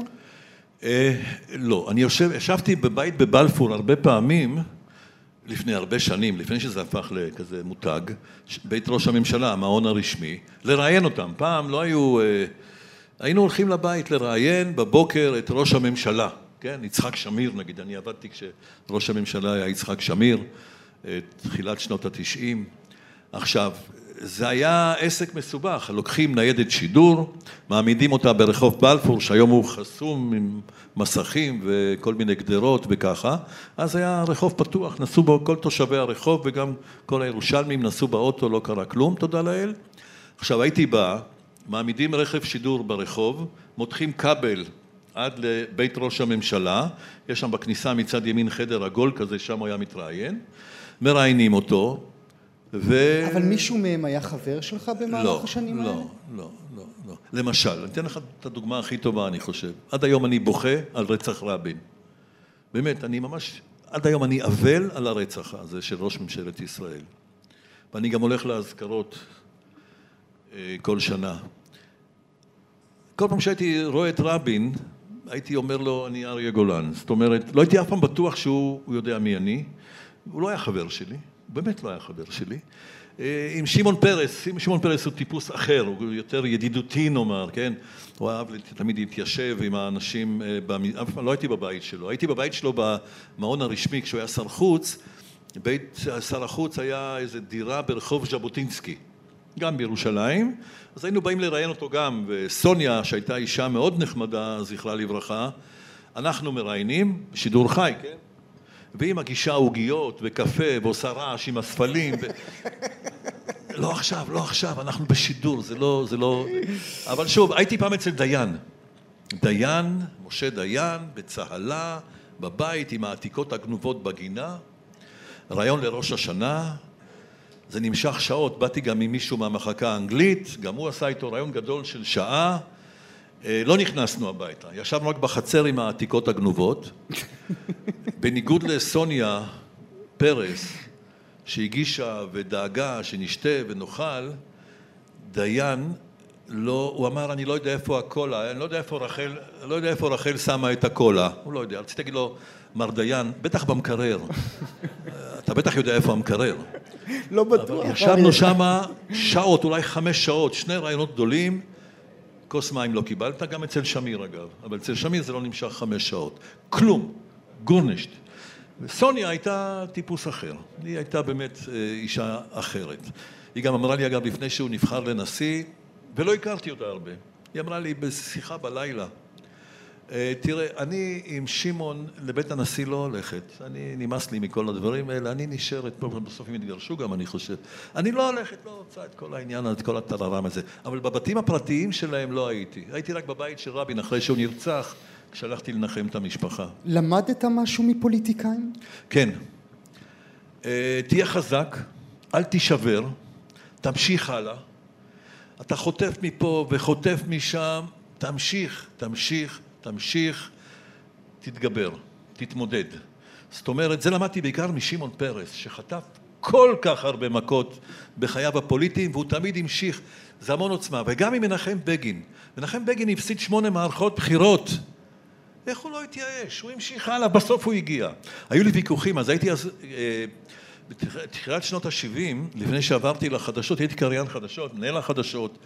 לא, אני יושב, ישבתי בבית בבלפור הרבה פעמים, לפני הרבה שנים, לפני שזה הפך לכזה מותג, בית ראש הממשלה, המעון הרשמי, לראיין אותם. פעם לא היו, היינו הולכים לבית לראיין בבוקר את ראש הממשלה. כן, יצחק שמיר, נגיד, אני עבדתי כשראש הממשלה היה יצחק שמיר, תחילת שנות התשעים. עכשיו, זה היה עסק מסובך, לוקחים ניידת שידור, מעמידים אותה ברחוב בלפור, שהיום הוא חסום עם מסכים וכל מיני גדרות וככה, אז היה רחוב פתוח, נסעו בו כל תושבי הרחוב וגם כל הירושלמים נסעו באוטו, לא קרה כלום, תודה לאל. עכשיו, הייתי בא, מעמידים רכב שידור ברחוב, מותחים כבל, עד לבית ראש הממשלה, יש שם בכניסה מצד ימין חדר עגול כזה, שם הוא היה מתראיין, מראיינים אותו, ו... אבל מישהו מהם היה חבר שלך במהלך לא, השנים לא, האלה? לא, לא, לא, לא. למשל, אני אתן לך את הדוגמה הכי טובה, אני חושב. עד היום אני בוכה על רצח רבין. באמת, אני ממש, עד היום אני אבל על הרצח הזה של ראש ממשלת ישראל. ואני גם הולך להזכרות אה, כל שנה. כל פעם שהייתי רואה את רבין, הייתי אומר לו, אני אריה גולן. זאת אומרת, לא הייתי אף פעם בטוח שהוא יודע מי אני. הוא לא היה חבר שלי, הוא באמת לא היה חבר שלי. עם שמעון פרס, שמעון פרס הוא טיפוס אחר, הוא יותר ידידותי נאמר, כן? הוא אהב תמיד להתיישב עם האנשים, אף פעם לא הייתי בבית שלו, הייתי בבית שלו במעון הרשמי כשהוא היה שר חוץ, בית שר החוץ היה איזו דירה ברחוב ז'בוטינסקי, גם בירושלים, אז היינו באים לראיין אותו גם, וסוניה שהייתה אישה מאוד נחמדה, זכרה לברכה, אנחנו מראיינים, שידור חי, כן? והיא מגישה עוגיות וקפה ועושה רעש עם הספלים ו... לא עכשיו, לא עכשיו, אנחנו בשידור, זה לא, זה לא... אבל שוב, הייתי פעם אצל דיין. דיין, משה דיין, בצהלה, בבית עם העתיקות הגנובות בגינה, רעיון לראש השנה, זה נמשך שעות, באתי גם עם מישהו מהמחלקה האנגלית, גם הוא עשה איתו רעיון גדול של שעה, לא נכנסנו הביתה, ישבנו רק בחצר עם העתיקות הגנובות, בניגוד לסוניה פרס, שהגישה ודאגה שנשתה ונאכל, דיין, לא, הוא אמר, אני לא יודע איפה הקולה, אני לא יודע איפה רחל, לא יודע איפה רחל שמה את הקולה, הוא לא יודע, רציתי להגיד לו, מר דיין, בטח במקרר, אתה בטח יודע איפה המקרר. לא בטוח. ישבנו שם שעות, אולי חמש שעות, שני רעיונות גדולים, כוס מים לא קיבלת, גם אצל שמיר אגב, אבל אצל שמיר זה לא נמשך חמש שעות. כלום, גורנשט. וסוניה הייתה טיפוס אחר, היא הייתה באמת אישה אחרת. היא גם אמרה לי אגב לפני שהוא נבחר לנשיא, ולא הכרתי אותה הרבה. היא אמרה לי בשיחה בלילה, תראה, אני עם שמעון לבית הנשיא לא הולכת, אני נמאס לי מכל הדברים האלה, אני נשארת פה, בסוף הם התגרשו גם אני חושב, אני לא הולכת, לא רוצה את כל העניין, את כל הטררם הזה, אבל בבתים הפרטיים שלהם לא הייתי, הייתי רק בבית של רבין אחרי שהוא נרצח, כשהלכתי לנחם את המשפחה. למדת משהו מפוליטיקאים? כן, תהיה חזק, אל תישבר, תמשיך הלאה, אתה חוטף מפה וחוטף משם, תמשיך, תמשיך, תמשיך, תתגבר, תתמודד. זאת אומרת, זה למדתי בעיקר משמעון פרס, שחטף כל כך הרבה מכות בחייו הפוליטיים, והוא תמיד המשיך, זה המון עוצמה. וגם עם מנחם בגין, מנחם בגין הפסיד שמונה מערכות בחירות, איך הוא לא התייאש? הוא המשיך הלאה, בסוף הוא הגיע. היו לי ויכוחים, אז הייתי אז, אה, בתחילת שנות ה-שבעים, לפני שעברתי לחדשות, הייתי קריין חדשות, מנהל החדשות,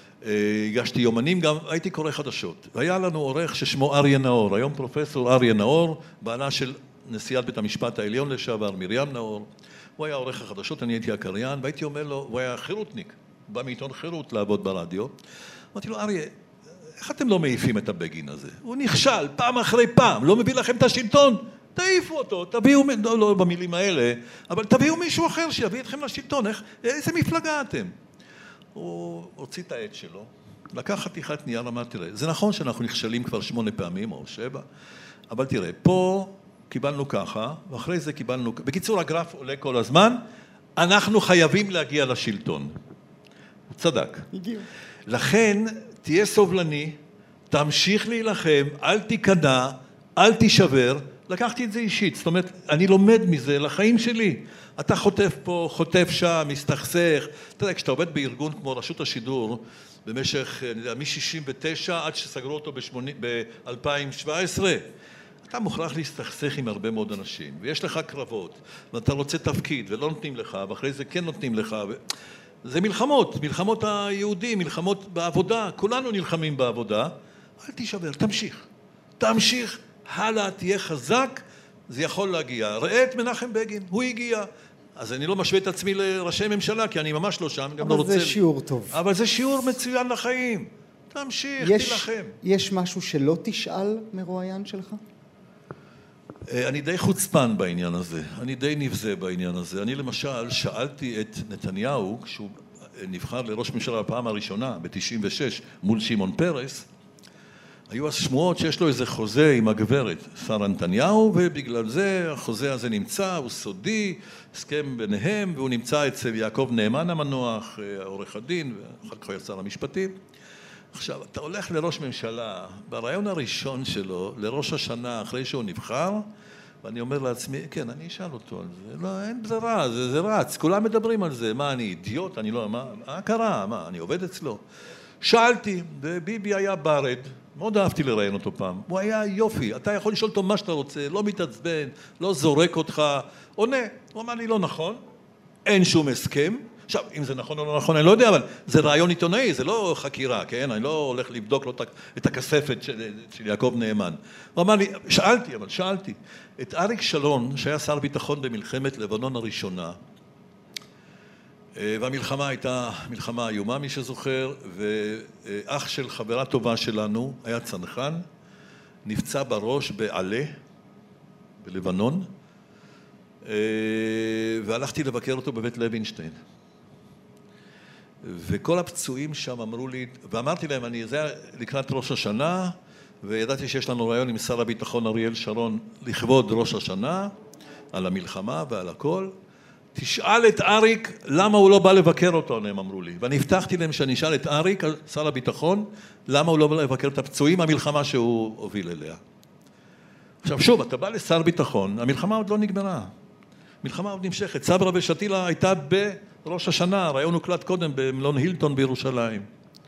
הגשתי יומנים, גם הייתי קורא חדשות. והיה לנו עורך ששמו אריה נאור, היום פרופסור אריה נאור, בעלה של נשיאת בית המשפט העליון לשעבר, מרים נאור. הוא היה עורך החדשות, אני הייתי הקריין, והייתי אומר לו, הוא היה חירותניק, בא מעיתון חירות לעבוד ברדיו. אמרתי לו, אריה, איך אתם לא מעיפים את הבגין הזה? הוא נכשל פעם אחרי פעם, לא מביא לכם את השלטון, תעיפו אותו, תביאו, לא, לא במילים האלה, אבל תביאו מישהו אחר שיביא אתכם לשלטון, איך, איזה מפלגה אתם? הוא הוציא את העט שלו, לקח חתיכת נייר, אמר, תראה, זה נכון שאנחנו נכשלים כבר שמונה פעמים או שבע, אבל תראה, פה קיבלנו ככה, ואחרי זה קיבלנו, בקיצור הגרף עולה כל הזמן, אנחנו חייבים להגיע לשלטון. הוא צדק. הגיעו. לכן, תהיה סובלני, תמשיך להילחם, אל תיכנע, אל תישבר, לקחתי את זה אישית, זאת אומרת, אני לומד מזה לחיים שלי. אתה חוטף פה, חוטף שם, מסתכסך. אתה יודע, כשאתה עובד בארגון כמו רשות השידור, במשך, אני יודע, מ-שישים ותשע עד שסגרו אותו ב-אלפיים שבע עשרה, אתה מוכרח להסתכסך עם הרבה מאוד אנשים, ויש לך קרבות, ואתה רוצה תפקיד, ולא נותנים לך, ואחרי זה כן נותנים לך. ו... זה מלחמות, מלחמות היהודים, מלחמות בעבודה, כולנו נלחמים בעבודה. אל תישבר, תמשיך. תמשיך, הלאה, תהיה חזק, זה יכול להגיע. ראה את מנחם בגין, הוא הגיע. אז אני לא משווה את עצמי לראשי ממשלה, כי אני ממש לא שם, גם לא רוצה... אבל זה שיעור טוב. אבל זה שיעור מצוין לחיים. תמשיך, יש, תילחם. יש משהו שלא תשאל מרואיין שלך? אני די חוצפן בעניין הזה, אני די נבזה בעניין הזה. אני למשל שאלתי את נתניהו, כשהוא נבחר לראש ממשלה בפעם הראשונה, ב-תשעים ושש, מול שמעון פרס, היו אז שמועות שיש לו איזה חוזה עם הגברת, שרה נתניהו, ובגלל זה החוזה הזה נמצא, הוא סודי, הסכם ביניהם, והוא נמצא אצל יעקב נאמן המנוח, עורך הדין, ואחר כך היה שר המשפטים. עכשיו, אתה הולך לראש ממשלה, ברעיון הראשון שלו, לראש השנה, אחרי שהוא נבחר, ואני אומר לעצמי, כן, אני אשאל אותו על זה. לא, אין ברירה, זה, זה רץ, כולם מדברים על זה. מה, אני אידיוט? אני לא, מה, מה קרה? מה, אני עובד אצלו? שאלתי, וביבי היה ברד, מאוד אהבתי לראיין אותו פעם. הוא היה יופי, אתה יכול לשאול אותו מה שאתה רוצה, לא מתעצבן, לא זורק אותך, עונה. הוא אמר לי, לא נכון, אין שום הסכם. עכשיו, אם זה נכון או לא נכון, אני לא יודע, אבל זה רעיון עיתונאי, זה לא חקירה, כן? אני לא הולך לבדוק לו את הכספת של, של יעקב נאמן. הוא אמר לי, שאלתי, אבל שאלתי, את אריק שלון, שהיה שר ביטחון במלחמת לבנון הראשונה, והמלחמה הייתה מלחמה איומה, מי שזוכר, ואח של חברה טובה שלנו היה צנחן, נפצע בראש בעלה, בלבנון, והלכתי לבקר אותו בבית לוינשטיין. וכל הפצועים שם אמרו לי, ואמרתי להם, אני זה לקראת ראש השנה, וידעתי שיש לנו רעיון עם שר הביטחון אריאל שרון לכבוד ראש השנה, על המלחמה ועל הכל. תשאל את אריק למה הוא לא בא לבקר אותו, הם אמרו לי. ואני הבטחתי להם שאני אשאל את אריק, שר הביטחון, למה הוא לא בא לבקר את הפצועים, המלחמה שהוא הוביל אליה. עכשיו שוב, אתה בא לשר ביטחון, המלחמה עוד לא נגמרה. מלחמה עוד נמשכת. סברה ושתילה הייתה בראש השנה, הרעיון הוקלט קודם במלון הילטון בירושלים.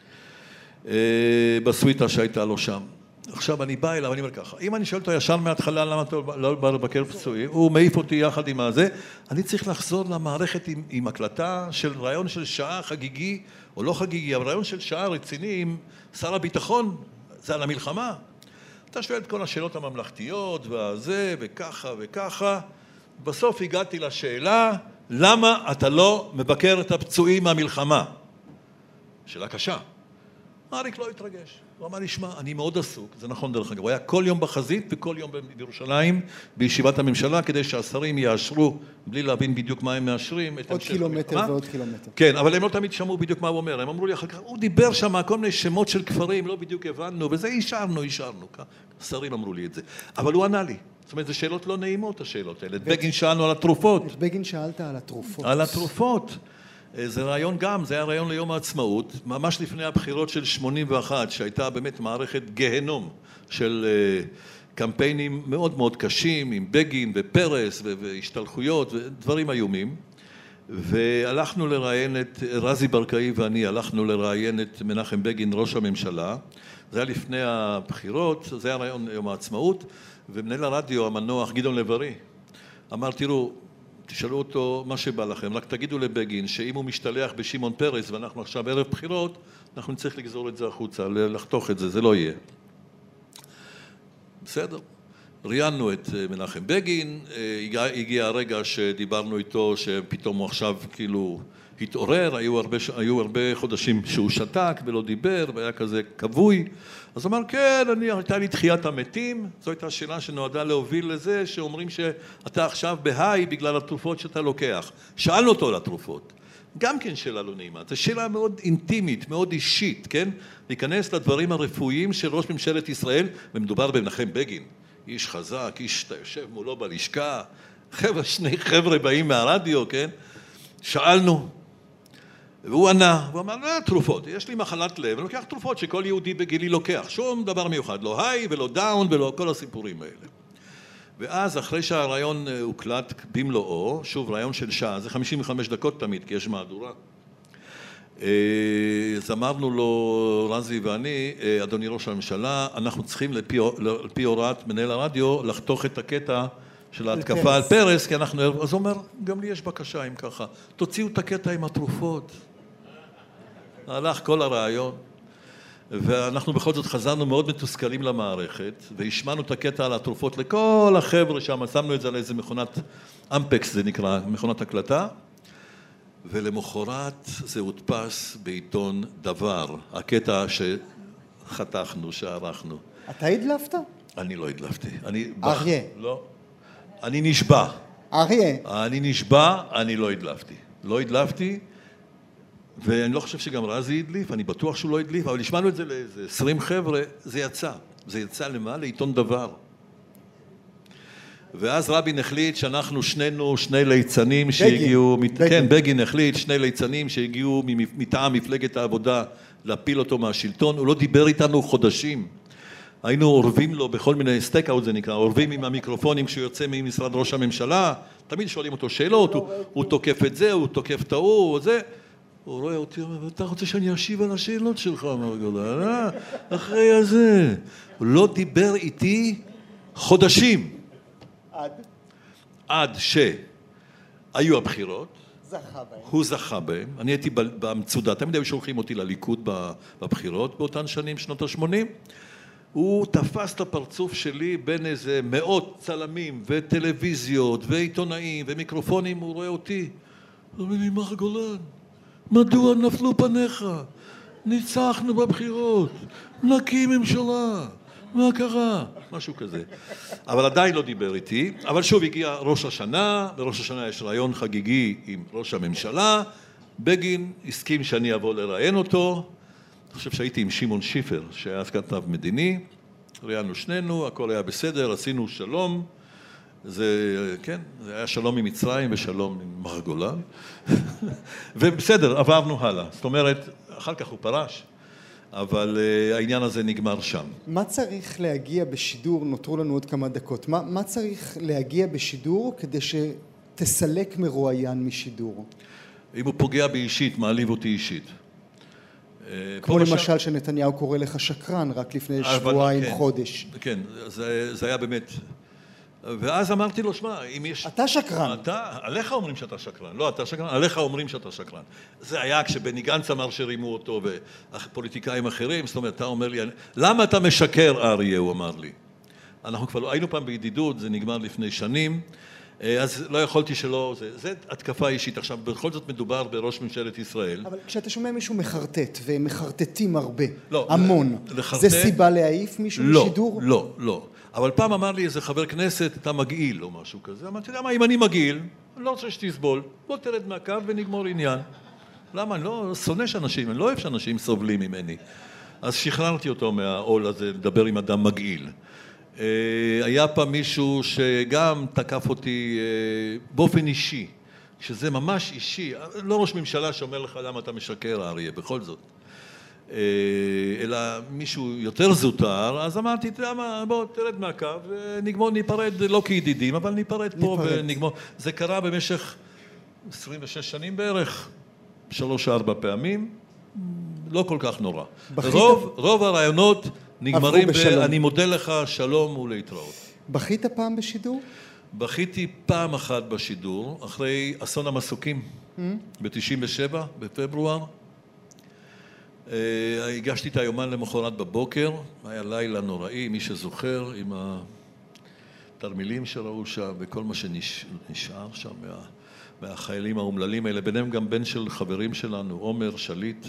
בסוויטה שהייתה לו שם. עכשיו אני בא אליו, אני אומר ככה, אם אני שואל אותו ישר מההתחלה למה אתה לא בא לבקר פצועים, הוא מעיף אותי יחד עם הזה, אני צריך לחזור למערכת עם, עם הקלטה של רעיון של שעה חגיגי, או לא חגיגי, אבל רעיון של שעה רציני עם שר הביטחון, זה על המלחמה. אתה שואל את כל השאלות הממלכתיות, והזה, וככה וככה, בסוף הגעתי לשאלה, למה אתה לא מבקר את הפצועים מהמלחמה? שאלה קשה. אריק לא התרגש. הוא אמר לי, שמע, אני מאוד עסוק, זה נכון דרך אגב, הוא היה כל יום בחזית וכל יום בירושלים, בישיבת הממשלה, כדי שהשרים יאשרו, בלי להבין בדיוק מה הם מאשרים. עוד קילומטר ועוד קילומטר. כן, אבל הם לא תמיד שמעו בדיוק מה הוא אומר, הם אמרו לי אחר כך, הוא דיבר שם כל מיני שמות של כפרים, לא בדיוק הבנו, וזה אישרנו, אישרנו, השרים אמרו לי את זה. אבל הוא ענה לי, זאת אומרת, זה שאלות לא נעימות, השאלות האלה. את בגין שאלנו על התרופות. את בגין שאלת על התרופות. על התרופות. זה רעיון גם, זה היה רעיון ליום העצמאות, ממש לפני הבחירות של שמונים ואחת, שהייתה באמת מערכת גהנום של קמפיינים מאוד מאוד קשים, עם בגין ופרס והשתלחויות ודברים איומים, והלכנו לראיין את, רזי ברקאי ואני הלכנו לראיין את מנחם בגין, ראש הממשלה, זה היה לפני הבחירות, זה היה רעיון יום העצמאות, ומנהל הרדיו המנוח גדעון לב-ארי, אמר, תראו, תשאלו אותו מה שבא לכם, רק תגידו לבגין שאם הוא משתלח בשמעון פרס ואנחנו עכשיו ערב בחירות, אנחנו נצטרך לגזור את זה החוצה, לחתוך את זה, זה לא יהיה. בסדר. ראיינו את מנחם בגין, הגיע, הגיע הרגע שדיברנו איתו שפתאום הוא עכשיו כאילו התעורר, היו הרבה, היו הרבה חודשים שהוא שתק ולא דיבר והיה כזה כבוי, אז אמר כן, אני, הייתה לי תחיית המתים, זו הייתה שאלה שנועדה להוביל לזה שאומרים שאתה עכשיו בהיי בגלל התרופות שאתה לוקח. שאלנו אותו על התרופות, גם כן שאלה לא נעימה, זו שאלה מאוד אינטימית, מאוד אישית, כן? להיכנס לדברים הרפואיים של ראש ממשלת ישראל, ומדובר במנחם בגין, איש חזק, איש אתה יושב מולו בלשכה, חבר'ה, שני חבר'ה באים מהרדיו, כן? שאלנו, והוא ענה, הוא אמר, לא, תרופות, יש לי מחלת לב, אני לוקח תרופות שכל יהודי בגילי לוקח, שום דבר מיוחד, לא היי ולא דאון ולא כל הסיפורים האלה. ואז אחרי שהרעיון הוקלט במלואו, שוב רעיון של שעה, זה חמישים וחמש דקות תמיד, כי יש מהדורה. אז אמרנו לו, רזי ואני, אדוני ראש הממשלה, אנחנו צריכים לפי, לפי הוראת מנהל הרדיו לחתוך את הקטע של ההתקפה על פרס, כי אנחנו, אז הוא אומר, גם לי יש בקשה אם ככה, תוציאו את הקטע עם התרופות. הלך כל הרעיון, ואנחנו בכל זאת חזרנו מאוד מתוסכלים למערכת, והשמענו את הקטע על התרופות לכל החבר'ה שם, שמנו את זה על איזה מכונת אמפקס, זה נקרא, מכונת הקלטה, ולמחרת זה הודפס בעיתון דבר, הקטע שחתכנו, שערכנו. אתה הדלפת? אני לא הדלפתי. אני אריה. לא. אני נשבע. אריה. אני נשבע, אני לא הדלפתי. לא הדלפתי, ואני לא חושב שגם רזי הדליף, אני בטוח שהוא לא הדליף, אבל השמענו את זה לאיזה עשרים חבר'ה, זה יצא. זה יצא למה? לעיתון דבר. ואז רבין החליט שאנחנו שנינו, שני ליצנים שהגיעו, בגין. כן, בגין החליט, שני ליצנים שהגיעו מטעם מפלגת העבודה להפיל אותו מהשלטון, הוא לא דיבר איתנו חודשים. היינו עורבים לו בכל מיני סטייק-אוט זה נקרא, עורבים עם המיקרופונים כשהוא יוצא ממשרד ראש הממשלה, תמיד שואלים אותו שאלות, הוא, הוא תוקף את זה, הוא תוקף את ההוא, זה, הוא רואה אותי, אומר, אתה רוצה שאני אשיב על השאלות שלך, מר גולן, אה? אחרי הזה. הוא לא דיבר איתי חודשים. עד? עד שהיו הבחירות. זכה בהם. הוא זכה בהם. אני הייתי במצודה. תמיד היו שולחים אותי לליכוד בבחירות באותן שנים, שנות ה-שמונים. הוא תפס את הפרצוף שלי בין איזה מאות צלמים וטלוויזיות ועיתונאים ומיקרופונים, הוא רואה אותי. הוא אומר לי, מר גולן, מדוע נפלו פניך? ניצחנו בבחירות, נקים ממשלה, מה קרה? משהו כזה. אבל עדיין לא דיבר איתי. אבל שוב הגיע ראש השנה, בראש השנה יש רעיון חגיגי עם ראש הממשלה. בגין הסכים שאני אבוא לראיין אותו. אני חושב שהייתי עם שמעון שיפר, שהיה כתב מדיני. ראיינו שנינו, הכל היה בסדר, עשינו שלום. זה, כן, זה היה שלום עם מצרים ושלום עם מר גולן. ובסדר, עברנו הלאה. זאת אומרת, אחר כך הוא פרש. אבל uh, העניין הזה נגמר שם. מה צריך להגיע בשידור, נותרו לנו עוד כמה דקות, מה, מה צריך להגיע בשידור כדי שתסלק מרואיין משידור? אם הוא פוגע בי אישית, מעליב אותי אישית. כמו למשל שנתניהו קורא לך שקרן רק לפני שבועיים, כן, חודש. כן, זה, זה היה באמת... ואז אמרתי לו, שמע, אם יש... אתה שקרן. אתה, עליך אומרים שאתה שקרן. לא, אתה שקרן, עליך אומרים שאתה שקרן. זה היה כשבני גנץ אמר שרימו אותו ופוליטיקאים אחרים, זאת אומרת, אתה אומר לי, למה אתה משקר, אריה, הוא אמר לי. אנחנו כבר היינו פעם בידידות, זה נגמר לפני שנים, אז לא יכולתי שלא, זה, זה התקפה אישית. עכשיו, בכל זאת מדובר בראש ממשלת ישראל. אבל כשאתה שומע מישהו מחרטט, והם מחרטטים הרבה, לא, המון, לחרטט, זה סיבה להעיף מישהו לא, בשידור? לא, לא. אבל פעם אמר לי איזה חבר כנסת, אתה מגעיל או משהו כזה. אמרתי, אתה יודע מה, אם אני מגעיל, אני לא רוצה שתסבול, בוא תרד מהקו ונגמור עניין. למה? אני לא שונא שאנשים, אני לא אוהב שאנשים סובלים ממני. אז שחררתי אותו מהעול הזה, לדבר עם אדם מגעיל. היה פעם מישהו שגם תקף אותי באופן אישי, שזה ממש אישי, לא ראש ממשלה שאומר לך למה אתה משקר, אריה, בכל זאת. אלא מישהו יותר זוטר, אז אמרתי, אתה יודע מה, בוא תרד מהקו ונגמור, ניפרד, לא כידידים, אבל ניפרד פה ונגמור. זה קרה במשך עשרים ושש שנים בערך, שלוש ארבע פעמים, לא כל כך נורא. רוב, רוב הרעיונות נגמרים ב... אני מודה לך, שלום ולהתראות. בכית פעם בשידור? בכיתי פעם אחת בשידור, אחרי אסון המסוקים, ב-תשעים ושבע, בפברואר. הגשתי את היומן למחרת בבוקר, היה לילה נוראי, מי שזוכר, עם התרמילים שראו שם וכל מה שנשאר שם מה, מהחיילים האומללים האלה, ביניהם גם בן של חברים שלנו, עומר, שליט.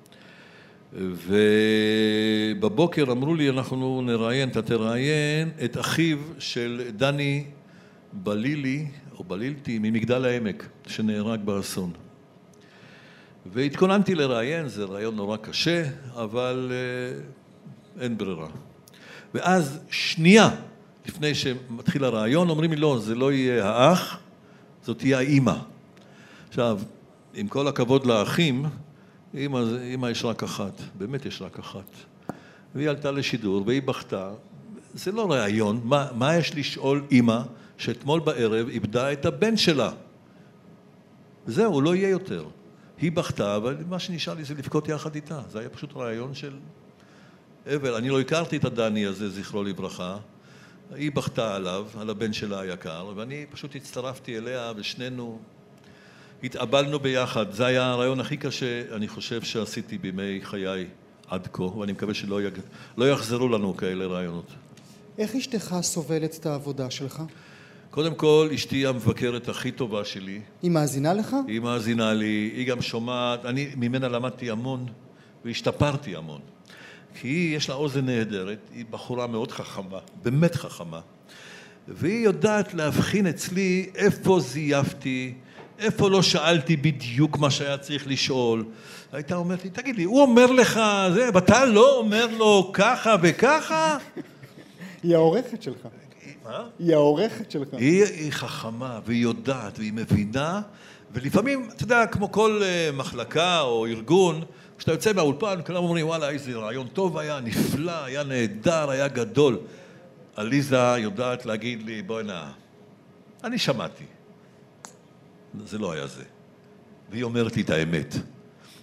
ובבוקר אמרו לי, אנחנו נראיין, אתה תראיין את אחיו של דני בלילי, או בלילתי, ממגדל העמק, שנהרג באסון. והתכוננתי לראיין, זה ראיון נורא קשה, אבל אה, אין ברירה. ואז שנייה לפני שמתחיל הראיון, אומרים לי, לא, זה לא יהיה האח, זאת תהיה האמא. עכשיו, עם כל הכבוד לאחים, אמא, אמא יש רק אחת, באמת יש רק אחת. והיא עלתה לשידור והיא בכתה, זה לא ראיון, מה, מה יש לשאול אמא שאתמול בערב איבדה את הבן שלה? זהו, לא יהיה יותר. היא בכתה, אבל מה שנשאר לי זה לבכות יחד איתה. זה היה פשוט רעיון של אבל. אני לא הכרתי את הדני הזה, זכרו לברכה. היא בכתה עליו, על הבן שלה היקר, ואני פשוט הצטרפתי אליה ושנינו התאבלנו ביחד. זה היה הרעיון הכי קשה, אני חושב, שעשיתי בימי חיי עד כה, ואני מקווה שלא יג... לא יחזרו לנו כאלה רעיונות. איך אשתך סובלת את העבודה שלך? קודם כל, אשתי היא המבקרת הכי טובה שלי. היא מאזינה לך? היא מאזינה לי, היא גם שומעת, אני ממנה למדתי המון, והשתפרתי המון. כי היא, יש לה אוזן נהדרת, היא בחורה מאוד חכמה, באמת חכמה. והיא יודעת להבחין אצלי איפה זייפתי, איפה לא שאלתי בדיוק מה שהיה צריך לשאול. הייתה אומרת לי, תגיד לי, הוא אומר לך זה, ואתה לא אומר לו ככה וככה? היא העורכת שלך. מה? היא העורכת שלך. היא, היא חכמה, והיא יודעת, והיא מבינה, ולפעמים, אתה יודע, כמו כל מחלקה או ארגון, כשאתה יוצא מהאולפן, כולם אומרים, וואלה, איזה רעיון טוב היה, נפלא, היה נהדר, היה גדול. עליזה יודעת להגיד לי, בואי נע, אני שמעתי. זה לא היה זה. והיא אומרת לי את האמת.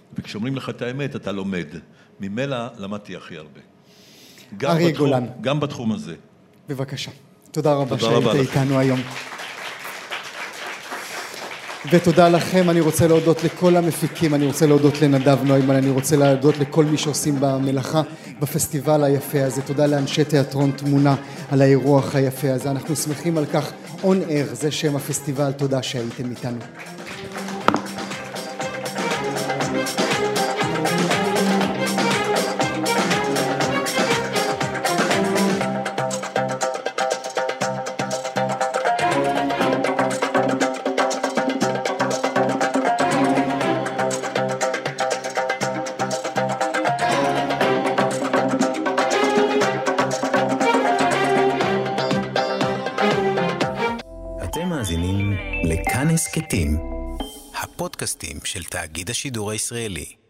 וכשאומרים לך את האמת, אתה לומד. ממילא למדתי הכי הרבה. אריה גולן. גם בתחום הזה. בבקשה. תודה רבה שהיית איתנו היום. ותודה לכם, אני רוצה להודות לכל המפיקים, אני רוצה להודות לנדב נוימן, אני רוצה להודות לכל מי שעושים במלאכה בפסטיבל היפה הזה. תודה לאנשי תיאטרון תמונה על האירוח היפה הזה. אנחנו שמחים על כך. On Air, זה שם הפסטיבל. תודה שהייתם איתנו. מאזינים לכאן הסכתים, הפודקאסטים של תאגיד השידור הישראלי.